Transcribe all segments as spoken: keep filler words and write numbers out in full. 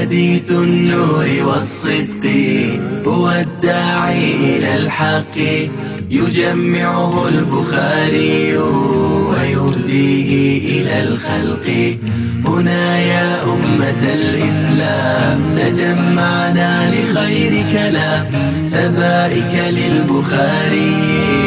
حديث النور والصدق هو الداعي إلى الحق يجمعه البخاري ويهديه إلى الخلق. هنا يا أمة الإسلام تجمعنا لخير كلام سبائك للبخاري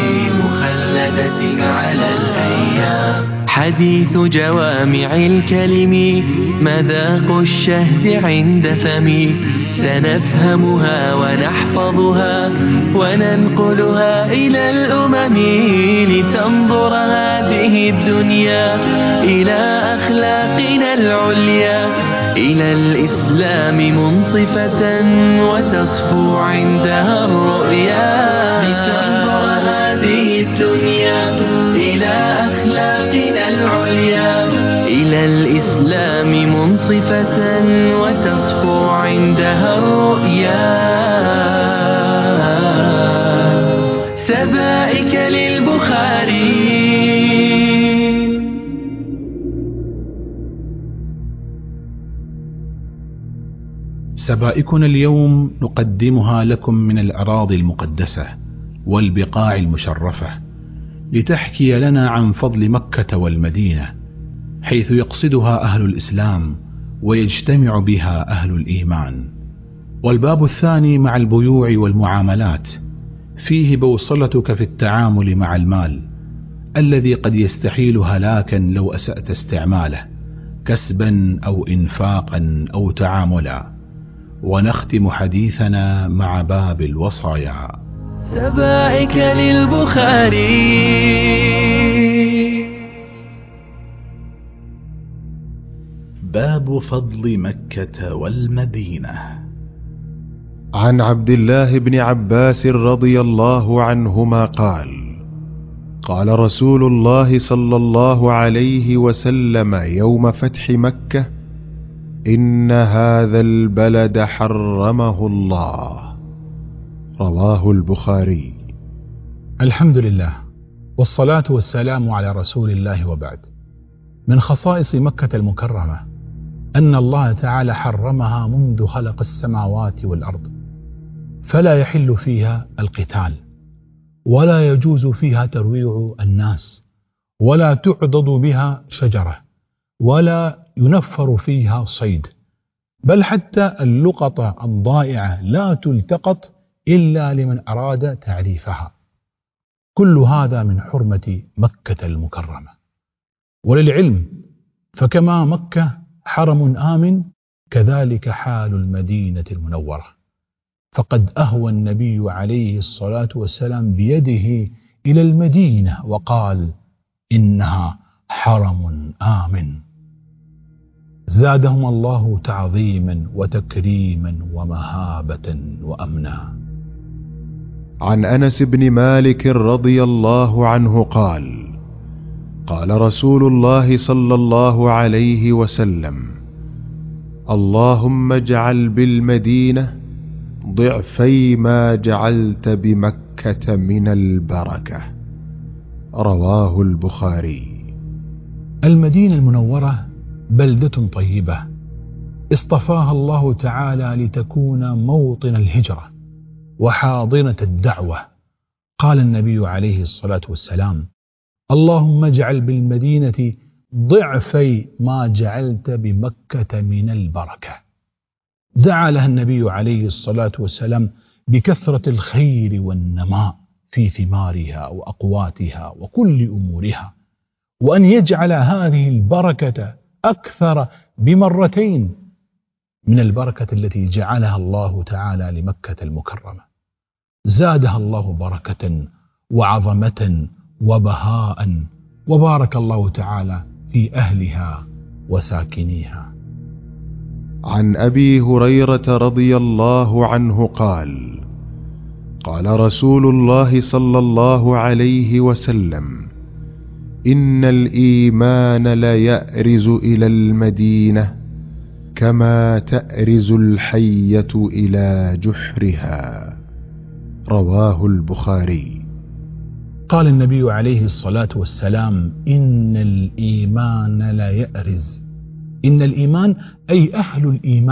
مخلدة على الأيام. حديث جوامع الكلم مذاق الشهد عند فمي سنفهمها ونحفظها وننقلها إلى الأمم لتنظر هذه الدنيا إلى أخلاقنا العليا إلى الإسلام منصفة وتصفو عندها الرؤيا. لتنظر هذه الدنيا إلى أخلاقنا العليا إلى الإسلام منصفة وتصفو عندها الرؤيا. سبائك للبخاري. سبائكنا اليوم نقدمها لكم من الأراضي المقدسة والبقاع المشرفة لتحكي لنا عن فضل مكة والمدينة، حيث يقصدها أهل الإسلام ويجتمع بها أهل الإيمان. والباب الثاني مع البيوع والمعاملات فيه بوصلتك في التعامل مع المال الذي قد يستحيل هلاكا لو أسأت استعماله كسبا أو إنفاقا أو تعاملا. ونختم حديثنا مع باب الوصايا. سبائك للبخاري. باب فضل مكة والمدينة. عن عبد الله بن عباس رضي الله عنهما قال: قال رسول الله صلى الله عليه وسلم يوم فتح مكة: إن هذا البلد حرمه الله. رواه البخاري. الحمد لله والصلاة والسلام على رسول الله، وبعد. من خصائص مكة المكرمة أن الله تعالى حرمها منذ خلق السماوات والأرض، فلا يحل فيها القتال، ولا يجوز فيها ترويع الناس، ولا تعضد بها شجرة، ولا ينفر فيها صيد، بل حتى اللقطة الضائعة لا تلتقط إلا لمن أراد تعريفها. كل هذا من حرمة مكة المكرمة. وللعلم فكما مكة حرم آمن كذلك حال المدينة المنورة، فقد أهوى النبي عليه الصلاة والسلام بيده إلى المدينة وقال: إنها حرم آمن. زادهم الله تعظيما وتكريما ومهابة وأمنا. عن أنس بن مالك رضي الله عنه قال: قال رسول الله صلى الله عليه وسلم: اللهم اجعل بالمدينة ضعفي ما جعلت بمكة من البركة. رواه البخاري. المدينة المنورة بلدة طيبة اصطفاها الله تعالى لتكون موطن الهجرة وحاضنة الدعوة. قال النبي عليه الصلاة والسلام: اللهم اجعل بالمدينة ضعفي ما جعلت بمكة من البركة. دعا لها النبي عليه الصلاة والسلام بكثرة الخير والنماء في ثمارها وأقواتها وكل أمورها، وأن يجعل هذه البركة أكثر بمرتين من البركة التي جعلها الله تعالى لمكة المكرمة. زادها الله بركة وعظمة وبهاء، وبارك الله تعالى في أهلها وساكنيها. عن أبي هريرة رضي الله عنه قال: قال رسول الله صلى الله عليه وسلم: إن الإيمان ليأرز إلى المدينة كما تأرز الحية إلى جحرها. رواه البخاري. قال النبي عليه الصلاة والسلام: إن الإيمان لا يأرز. إن الإيمان أي أهل الإيمان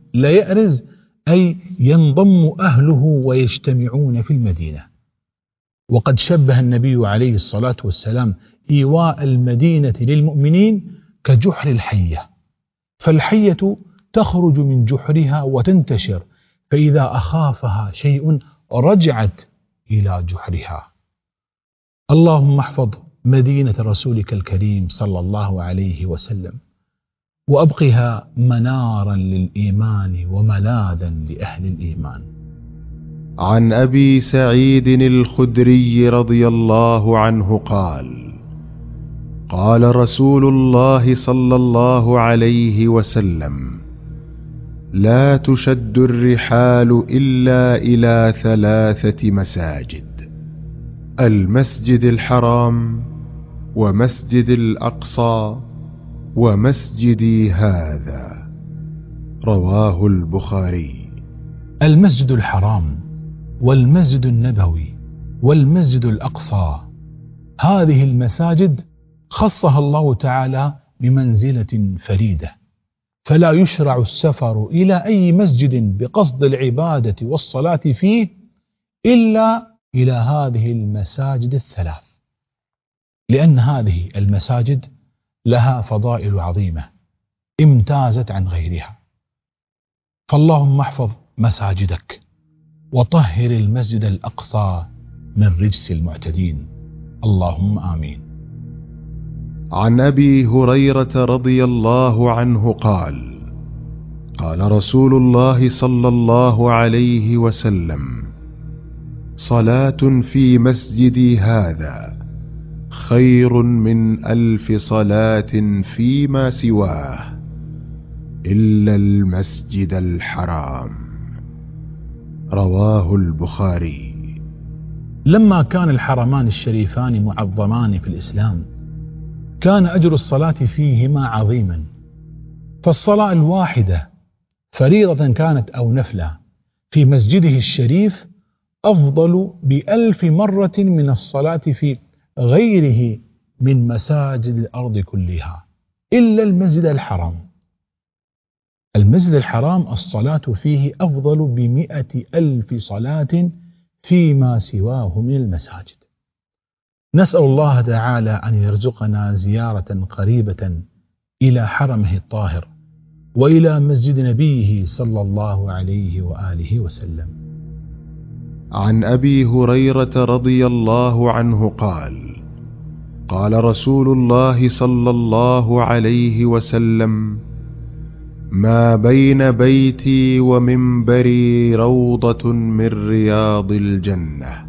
لا يأرز أي ينضم أهله ويجتمعون في المدينة. وقد شبه النبي عليه الصلاة والسلام إيواء المدينة للمؤمنين كجحر الحية، فالحية تخرج من جحرها وتنتشر، فإذا أخافها شيء رجعت إلى جحرها. اللهم احفظ مدينة رسولك الكريم صلى الله عليه وسلم، وأبقها منارا للإيمان وملاذا لأهل الإيمان. عن أبي سعيد الخدري رضي الله عنه قال: قال رسول الله صلى الله عليه وسلم: لا تشد الرحال إلا إلى ثلاثة مساجد: المسجد الحرام، ومسجد الأقصى، ومسجدي هذا. رواه البخاري. المسجد الحرام والمسجد النبوي والمسجد الأقصى، هذه المساجد خصها الله تعالى بمنزلة فريدة، فلا يشرع السفر إلى أي مسجد بقصد العبادة والصلاة فيه إلا إلى هذه المساجد الثلاث، لأن هذه المساجد لها فضائل عظيمة امتازت عن غيرها. فاللهم احفظ مساجدك وطهر المسجد الأقصى من رجس المعتدين، اللهم آمين. عن أبي هريرة رضي الله عنه قال: قال رسول الله صلى الله عليه وسلم: صلاة في مسجدي هذا خير من ألف صلاة فيما سواه إلا المسجد الحرام. رواه البخاري. لما كان الحرمان الشريفان معظمان في الإسلام، كان أجر الصلاة فيهما عظيما، فالصلاة الواحدة فريضة كانت أو نفلة في مسجده الشريف أفضل بألف مرة من الصلاة في غيره من مساجد الأرض كلها إلا المسجد الحرام. المسجد الحرام الصلاة فيه أفضل بمئة ألف صلاة فيما سواه من المساجد. نسأل الله تعالى أن يرزقنا زيارة قريبة إلى حرمه الطاهر وإلى مسجد نبيه صلى الله عليه وآله وسلم. عن أبي هريرة رضي الله عنه قال: قال رسول الله صلى الله عليه وسلم: ما بين بيتي ومنبري روضة من رياض الجنة،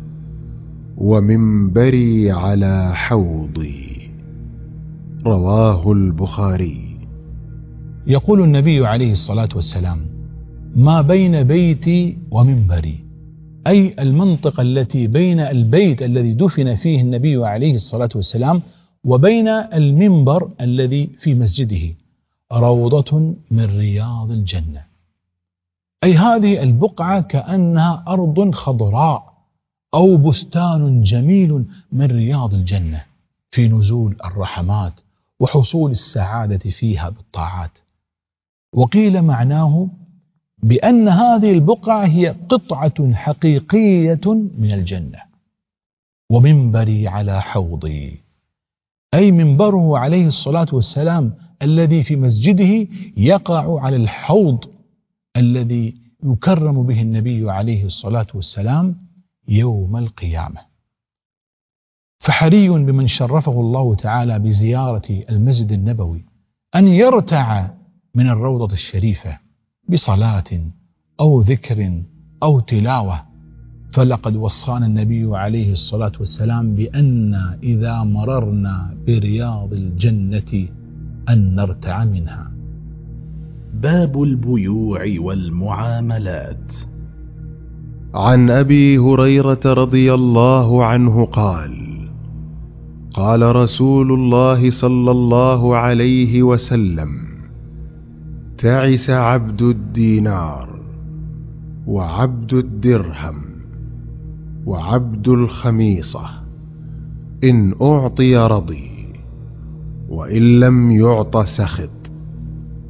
ومنبري على حوضي. رواه البخاري. يقول النبي عليه الصلاة والسلام: ما بين بيتي ومنبري، أي المنطقة التي بين البيت الذي دفن فيه النبي عليه الصلاة والسلام وبين المنبر الذي في مسجده روضة من رياض الجنة، أي هذه البقعة كأنها أرض خضراء أو بستان جميل من رياض الجنة، في نزول الرحمات وحصول السعادة فيها بالطاعات. وقيل معناه بأن هذه البقعة هي قطعة حقيقية من الجنة. ومنبري على حوضي، أي منبره عليه الصلاة والسلام الذي في مسجده يقع على الحوض الذي يكرم به النبي عليه الصلاة والسلام يوم القيامة. فحري بمن شرفه الله تعالى بزيارة المسجد النبوي أن يرتع من الروضة الشريفة بصلاة أو ذكر أو تلاوة، فلقد وصانا النبي عليه الصلاة والسلام بأن إذا مررنا برياض الجنة أن نرتع منها. باب البيوع والمعاملات. عن أبي هريرة رضي الله عنه قال: قال رسول الله صلى الله عليه وسلم: تعس عبد الدينار، وعبد الدرهم، وعبد الخميصة، إن أعطي رضي، وإن لم يعط سخط.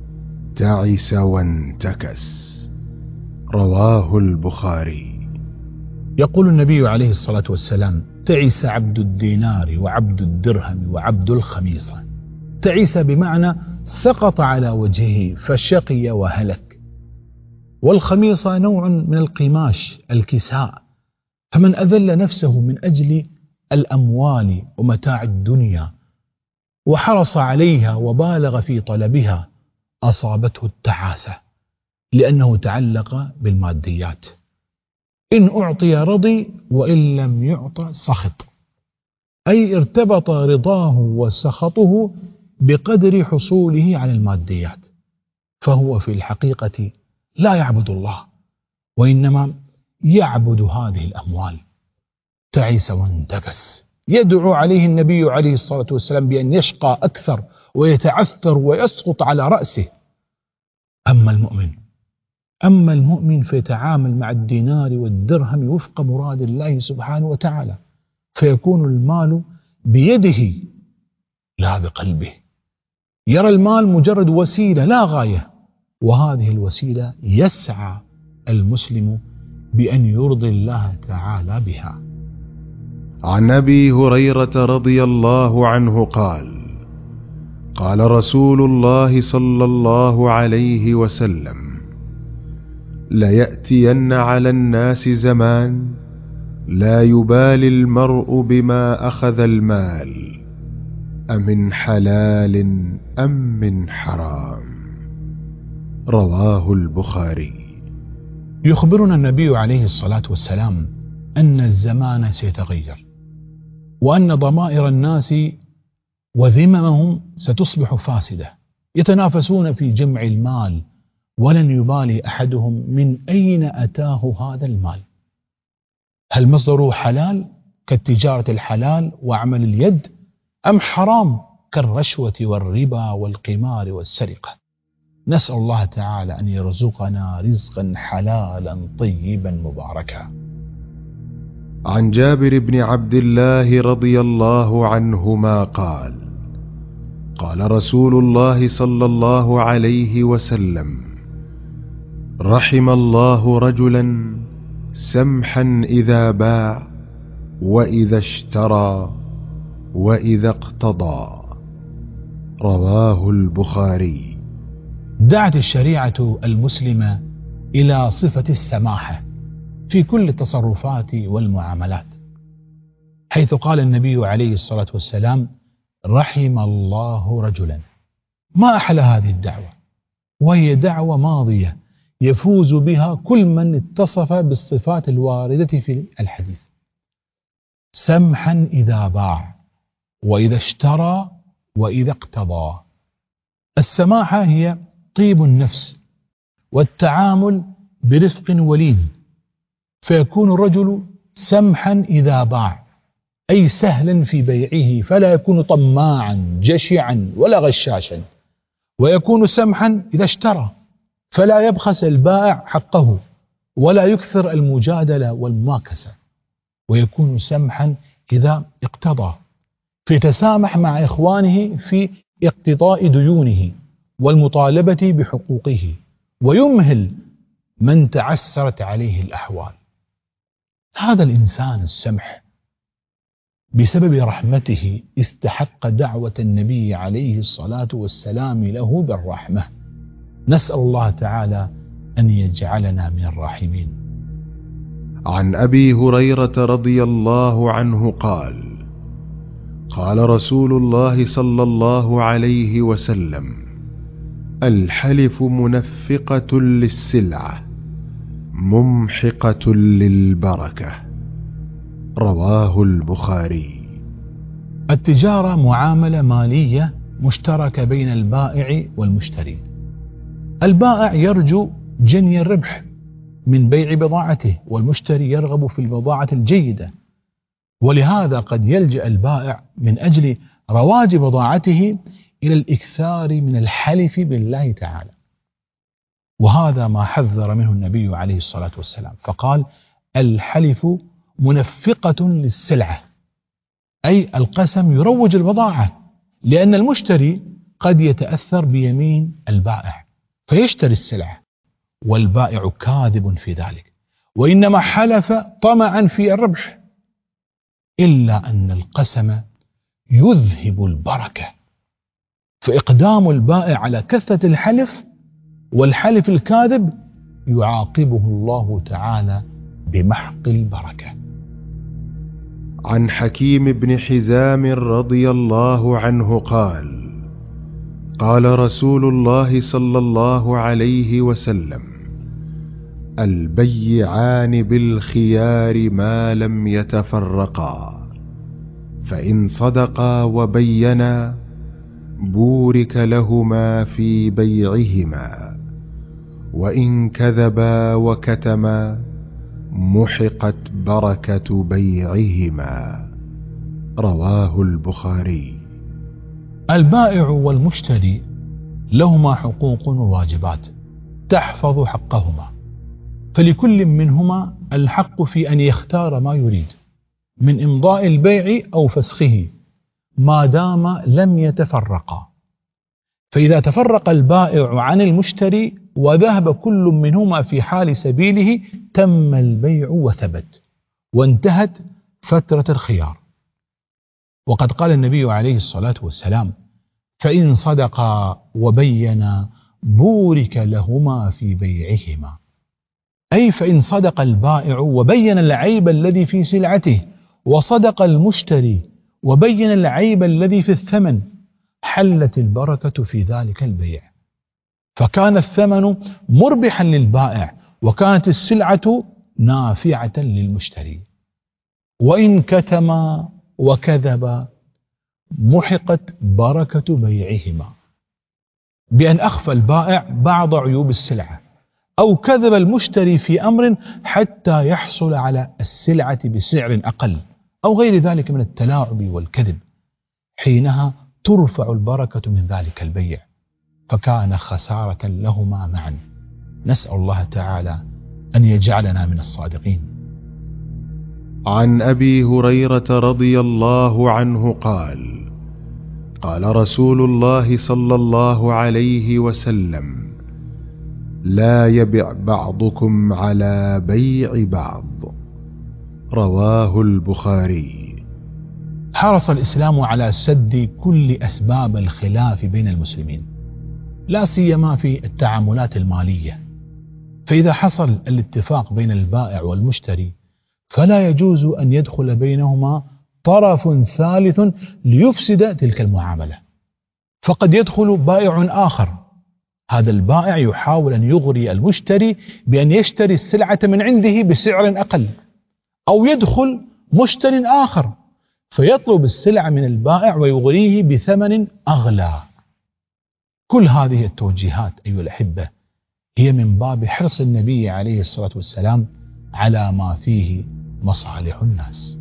تعس وانتكس. رواه البخاري. يقول النبي عليه الصلاة والسلام: تعس عبد الدينار وعبد الدرهم وعبد الخميصة. تعس بمعنى سقط على وجهه فشقي وهلك. والخميصة نوع من القماش الكساء، فمن أذل نفسه من أجل الأموال ومتاع الدنيا وحرص عليها وبالغ في طلبها أصابته التعاسة، لأنه تعلق بالماديات. إن أعطي رضي وإن لم يعط سخط، أي ارتبط رضاه وسخطه بقدر حصوله على الماديات، فهو في الحقيقة لا يعبد الله، وإنما يعبد هذه الأموال. تعس وانتكس. يدعو عليه النبي عليه الصلاة والسلام بأن يشقى أكثر ويتعثر ويسقط على رأسه. أما المؤمن أما المؤمن فيتعامل مع الدينار والدرهم وفق مراد الله سبحانه وتعالى، فيكون المال بيده لا بقلبه. يرى المال مجرد وسيلة لا غاية، وهذه الوسيلة يسعى المسلم بأن يرضي الله تعالى بها. عن أبي هريرة رضي الله عنه قال: قال رسول الله صلى الله عليه وسلم: ليأتين على الناس زمان لا يبالي المرء بما أخذ المال أمن حلال أم من حرام. رواه البخاري. يخبرنا النبي عليه الصلاة والسلام أن الزمان سيتغير، وأن ضمائر الناس وذممهم ستصبح فاسدة، يتنافسون في جمع المال، ولن يبالي أحدهم من أين أتاه هذا المال، هل مصدره حلال كالتجارة الحلال وعمل اليد، أم حرام كالرشوة والربا والقمار والسرقة. نسأل الله تعالى أن يرزقنا رزقا حلالا طيبا مباركا. عن جابر بن عبد الله رضي الله عنهما قال: قال رسول الله صلى الله عليه وسلم: رحم الله رجلا سمحا إذا باع وإذا اشترى وإذا اقتضى. رواه البخاري. دعت الشريعة المسلمة إلى صفة السماحة في كل التصرفات والمعاملات، حيث قال النبي عليه الصلاة والسلام: رحم الله رجلا. ما أحلى هذه الدعوة، وهي دعوة ماضية يفوز بها كل من اتصف بالصفات الواردة في الحديث: سمحا إذا باع وإذا اشترى وإذا اقتضى. السماحة هي طيب النفس والتعامل برفق ولين، فيكون الرجل سمحا إذا باع، أي سهلا في بيعه، فلا يكون طماعا جشعا ولا غشاشا. ويكون سمحا إذا اشترى، فلا يبخس البائع حقه ولا يكثر المجادلة والماكسة. ويكون سمحا إذا اقتضى، فيتسامح مع إخوانه في اقتضاء ديونه والمطالبة بحقوقه، ويمهل من تعسرت عليه الأحوال. هذا الإنسان السمح بسبب رحمته استحق دعوة النبي عليه الصلاة والسلام له بالرحمة. نسأل الله تعالى أن يجعلنا من الراحمين. عن أبي هريرة رضي الله عنه قال: قال رسول الله صلى الله عليه وسلم: الحلف منفقة للسلعة ممحقة للبركة. رواه البخاري. التجارة معاملة مالية مشتركة بين البائع والمشتري. البائع يرجو جني الربح من بيع بضاعته، والمشتري يرغب في البضاعة الجيدة، ولهذا قد يلجأ البائع من أجل رواج بضاعته إلى الإكثار من الحلف بالله تعالى، وهذا ما حذر منه النبي عليه الصلاة والسلام، فقال: الحلف منفقة للسلعة، أي القسم يروج البضاعة، لأن المشتري قد يتأثر بيمين البائع فيشتري السلعة، والبائع كاذب في ذلك، وإنما حلف طمعا في الربح، إلا أن القسم يذهب البركة، فإقدام البائع على كثرة الحلف والحلف الكاذب يعاقبه الله تعالى بمحق البركة. عن حكيم بن حزام رضي الله عنه قال: قال رسول الله صلى الله عليه وسلم: البيعان بالخيار ما لم يتفرقا، فإن صدقا وبينا بورك لهما في بيعهما، وإن كذبا وكتما محقت بركة بيعهما. رواه البخاري. البائع والمشتري لهما حقوق وواجبات تحفظ حقهما، فلكل منهما الحق في أن يختار ما يريد من إمضاء البيع أو فسخه ما دام لم يتفرقا. فإذا تفرق البائع عن المشتري وذهب كل منهما في حال سبيله تم البيع وثبت، وانتهت فترة الخيار. وقد قال النبي عليه الصلاة والسلام: فإن صدقا وبينا بورك لهما في بيعهما، أي فإن صدق البائع وبين العيب الذي في سلعته، وصدق المشتري وبين العيب الذي في الثمن، حلت البركة في ذلك البيع، فكان الثمن مربحا للبائع، وكانت السلعة نافعة للمشتري. وإن كتما وكذبا محقت بركة بيعهما، بأن أخفى البائع بعض عيوب السلعة، أو كذب المشتري في أمر حتى يحصل على السلعة بسعر أقل، أو غير ذلك من التلاعب والكذب، حينها ترفع البركة من ذلك البيع، فكان خسارة لهما معا. نسأل الله تعالى أن يجعلنا من الصادقين. عن أبي هريرة رضي الله عنه قال: قال رسول الله صلى الله عليه وسلم: لا يبع بعضكم على بيع بعض. رواه البخاري. حرص الإسلام على سد كل أسباب الخلاف بين المسلمين، لا سيما في التعاملات المالية، فإذا حصل الاتفاق بين البائع والمشتري فلا يجوز أن يدخل بينهما طرف ثالث ليفسد تلك المعاملة. فقد يدخل بائع آخر، هذا البائع يحاول أن يغري المشتري بأن يشتري السلعة من عنده بسعر أقل، أو يدخل مشتري آخر فيطلب السلعة من البائع ويغريه بثمن أغلى. كل هذه التوجيهات أيها الأحبة هي من باب حرص النبي عليه الصلاة والسلام على ما فيه مصالح الناس.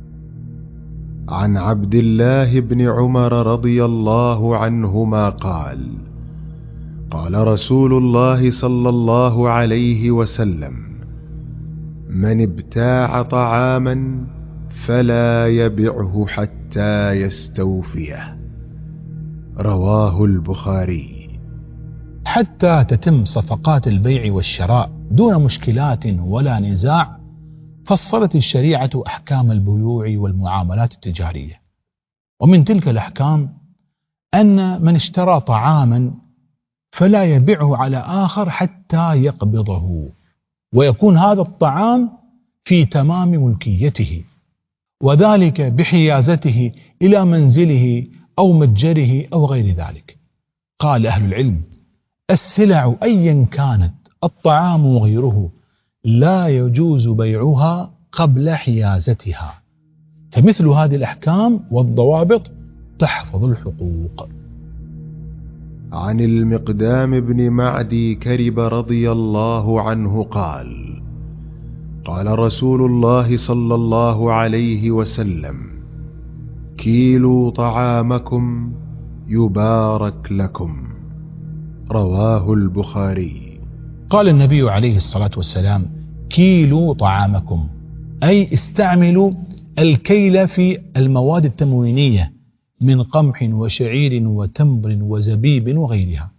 عن عبد الله بن عمر رضي الله عنهما قال: قال رسول الله صلى الله عليه وسلم: من ابتاع طعاما فلا يبعه حتى يستوفيه. رواه البخاري. حتى تتم صفقات البيع والشراء دون مشكلات ولا نزاع، فصلت الشريعة أحكام البيوع والمعاملات التجارية، ومن تلك الأحكام أن من اشترى طعاما فلا يبيعه على آخر حتى يقبضه، ويكون هذا الطعام في تمام ملكيته، وذلك بحيازته إلى منزله أو متجره أو غير ذلك. قال أهل العلم: السلع أيا كانت، الطعام وغيره، لا يجوز بيعها قبل حيازتها، فمثل هذه الأحكام والضوابط تحفظ الحقوق. عن المقدام بن معدي كرب رضي الله عنه قال: قال رسول الله صلى الله عليه وسلم: كيلوا طعامكم يبارك لكم. رواه البخاري. قال النبي عليه الصلاة والسلام: كيلوا طعامكم، أي استعملوا الكيل في المواد التموينية من قمح وشعير وتمر وزبيب وغيرها،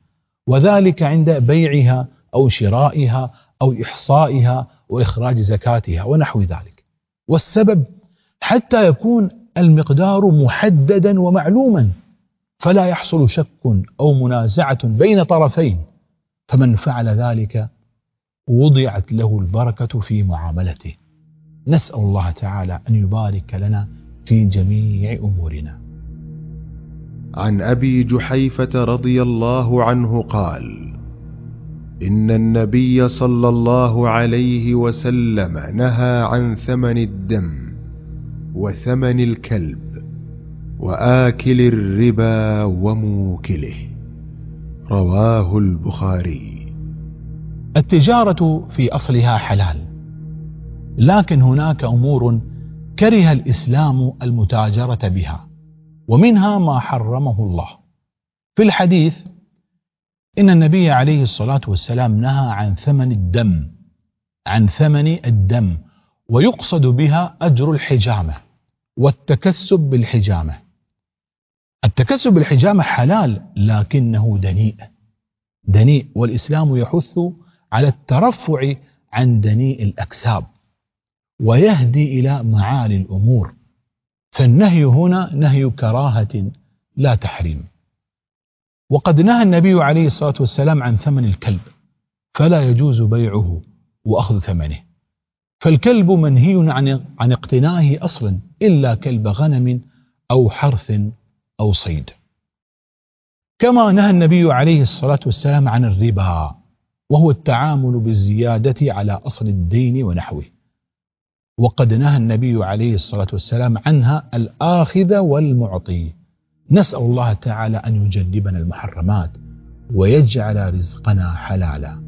وذلك عند بيعها أو شرائها أو إحصائها وإخراج زكاتها ونحو ذلك. والسبب حتى يكون المقدار محددا ومعلوما، فلا يحصل شك أو منازعة بين طرفين، فمن فعل ذلك وضعت له البركة في معاملته. نسأل الله تعالى أن يبارك لنا في جميع أمورنا. عن أبي جحيفة رضي الله عنه قال: إن النبي صلى الله عليه وسلم نهى عن ثمن الدم وثمن الكلب وآكل الربا وموكله. رواه البخاري. التجارة في أصلها حلال، لكن هناك أمور كره الإسلام المتاجرة بها، ومنها ما حرمه الله. في الحديث إن النبي عليه الصلاة والسلام نهى عن ثمن الدم، عن ثمن الدم، ويقصد بها أجر الحجامة والتكسب بالحجامة. التكسب بالحجامة حلال لكنه دنيء دنيء والإسلام يحث على الترفع عن دنيء الأكساب ويهدي إلى معالي الأمور، فالنهي هنا نهي كراهة لا تحريم. وقد نهى النبي عليه الصلاة والسلام عن ثمن الكلب، فلا يجوز بيعه وأخذ ثمنه، فالكلب منهي عن عن اقتنائه أصلا إلا كلب غنم أو حرث أو صيد. كما نهى النبي عليه الصلاة والسلام عن الربا، وهو التعامل بالزيادة على أصل الدين ونحوه، وقد نهى النبي عليه الصلاة والسلام عنها الآخذ والمعطي. نسأل الله تعالى أن يجنبنا المحرمات ويجعل رزقنا حلالا.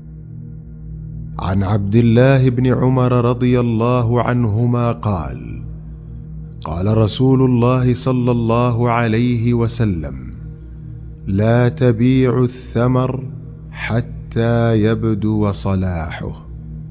عن عبد الله بن عمر رضي الله عنهما قال: قال رسول الله صلى الله عليه وسلم: لا تبيعوا الثمر حتى يبدو صلاحه.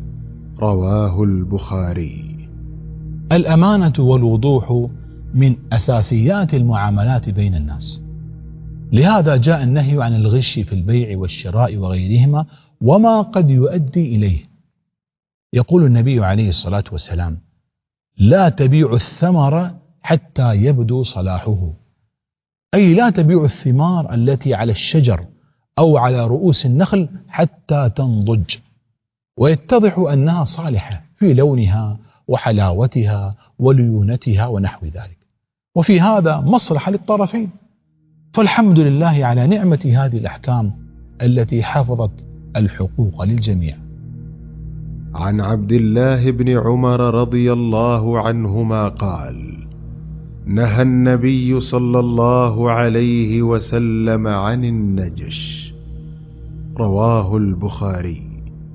رواه البخاري. الأمانة والوضوح من أساسيات المعاملات بين الناس، لهذا جاء النهي عن الغش في البيع والشراء وغيرهما وما قد يؤدي إليه. يقول النبي عليه الصلاة والسلام: لا تبيع الثمر حتى يبدو صلاحه، أي لا تبيع الثمار التي على الشجر أو على رؤوس النخل حتى تنضج ويتضح أنها صالحة في لونها وحلاوتها وليونتها ونحو ذلك، وفي هذا مصلحة للطرفين. فالحمد لله على نعمة هذه الأحكام التي حفظت الحقوق للجميع. عن عبد الله بن عمر رضي الله عنهما قال: نهى النبي صلى الله عليه وسلم عن النجش. رواه البخاري.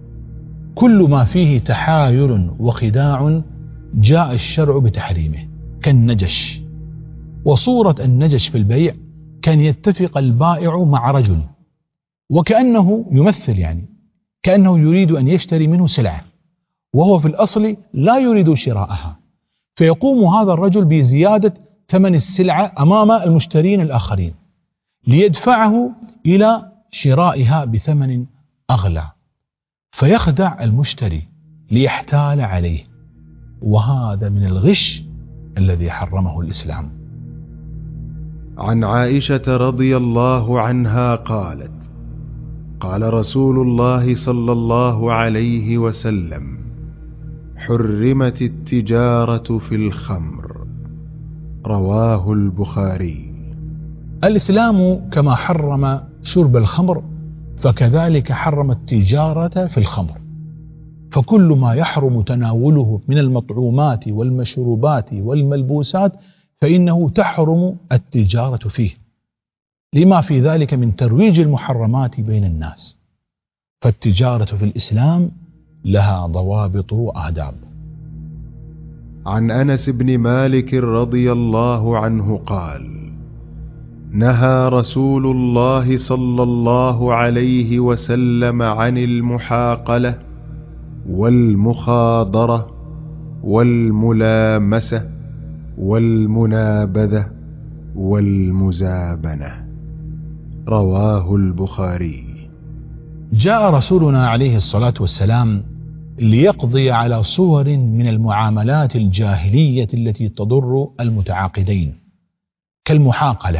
كل ما فيه تحايل وخداع جاء الشرع بتحريمه، كالنجش. وصورة النجش في البيع كان يتفق البائع مع رجل وكأنه يمثل، يعني كأنه يريد أن يشتري منه سلعة وهو في الأصل لا يريد شراءها، فيقوم هذا الرجل بزيادة ثمن السلعة أمام المشترين الآخرين ليدفعه إلى شرائها بثمن أغلى، فيخدع المشتري ليحتال عليه، وهذا من الغش الذي حرمه الإسلام. عن عائشة رضي الله عنها قالت: قال رسول الله صلى الله عليه وسلم: حرمت التجارة في الخمر. رواه البخاري. الإسلام كما حرم شرب الخمر فكذلك حرم التجارة في الخمر، فكل ما يحرم تناوله من المطعومات والمشروبات والملبوسات فإنه تحرم التجارة فيه، لما في ذلك من ترويج المحرمات بين الناس. فالتجارة في الإسلام لها ضوابط وآداب. عن أنس بن مالك رضي الله عنه قال: نهى رسول الله صلى الله عليه وسلم عن المحاقلة والمخاضرة والملامسة والمنابذة والمزابنة. رواه البخاري. جاء رسولنا عليه الصلاة والسلام ليقضي على صور من المعاملات الجاهلية التي تضر المتعاقدين كالمحاقلة،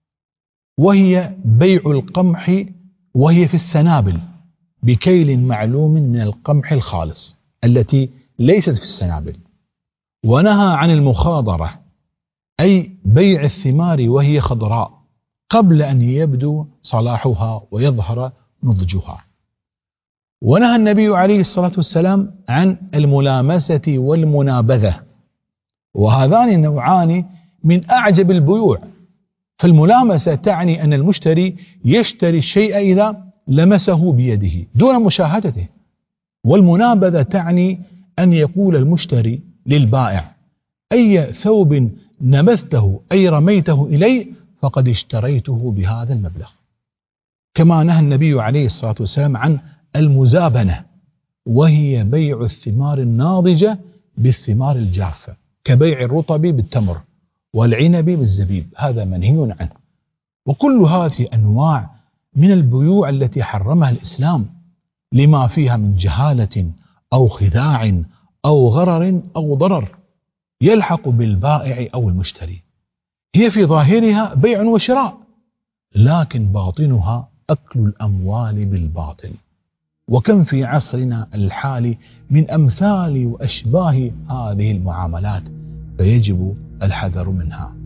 وهي بيع القمح وهي في السنابل بكيل معلوم من القمح الخالص التي ليست في السنابل، ونهى عن المخاضرة أي بيع الثمار وهي خضراء قبل أن يبدو صلاحها ويظهر نضجها. ونهى النبي عليه الصلاة والسلام عن الملامسة والمنابذة، وهذان النوعان من أعجب البيوع. فالملامسة تعني أن المشتري يشتري الشيء إذا لمسه بيده دون مشاهدته، والمنابذة تعني أن يقول المشتري للبائع: أي ثوب نبذته أي رميته إلي فقد اشتريته بهذا المبلغ. كما نهى النبي عليه الصلاة والسلام عن المزابنة، وهي بيع الثمار الناضجة بالثمار الجافة كبيع الرطب بالتمر والعنب بالزبيب، هذا منهي عنه. وكل هذه أنواع من البيوع التي حرمها الإسلام لما فيها من جهالة أو خداع أو غرر أو ضرر يلحق بالبائع أو المشتري. هي في ظاهرها بيع وشراء، لكن باطنها أكل الأموال بالباطل. وكم في عصرنا الحالي من أمثال وأشباه هذه المعاملات، فيجب الحذر منها.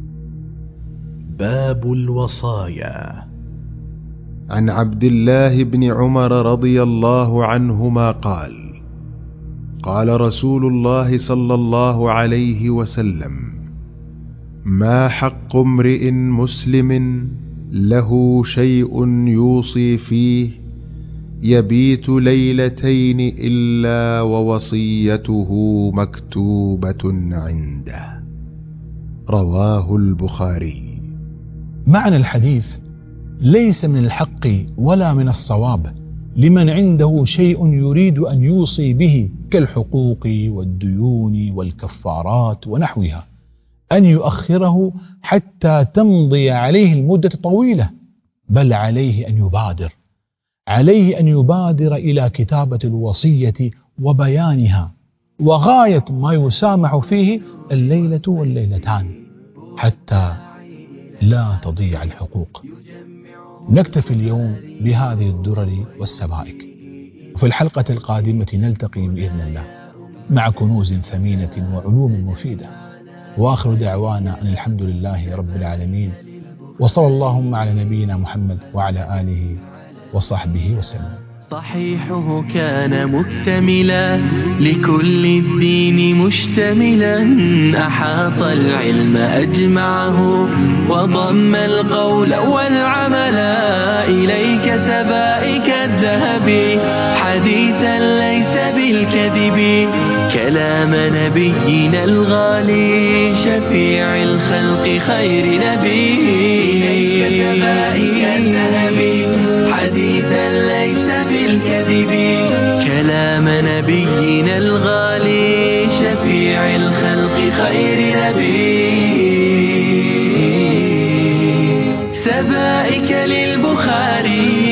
باب الوصايا. عن عبد الله بن عمر رضي الله عنهما قال: قال رسول الله صلى الله عليه وسلم: ما حق امرئ مسلم له شيء يوصي فيه يبيت ليلتين إلا ووصيته مكتوبة عنده. رواه البخاري. معنى الحديث: ليس من الحق ولا من الصواب لمن عنده شيء يريد أن يوصي به كالحقوق والديون والكفارات ونحوها أن يؤخره حتى تمضي عليه المدة طويلة، بل عليه أن يبادر عليه أن يبادر إلى كتابة الوصية وبيانها، وغاية ما يسامح فيه الليلة والليلتان حتى لا تضيع الحقوق. نكتفي اليوم بهذه الدرر والسبائك، وفي الحلقة القادمة نلتقي بإذن الله مع كنوز ثمينة وعلوم مفيدة. وآخر دعوانا أن الحمد لله رب العالمين، وصلى اللهم على نبينا محمد وعلى آله وصحبه وسلم. صحيحه كان مكتملا لكل الدين مشتملا، أحاط العلم أجمعه وضم القول والعمل. إليك سبائك الذهب حديثا ليس بالكذب، كلام نبينا الغالي شفيع الخلق خير نبي. إليك سبائك الذهب حديثا ليس بالكذب، كلام نبينا الغالي شفيع الخلق خير نبي. سبائك للبخاري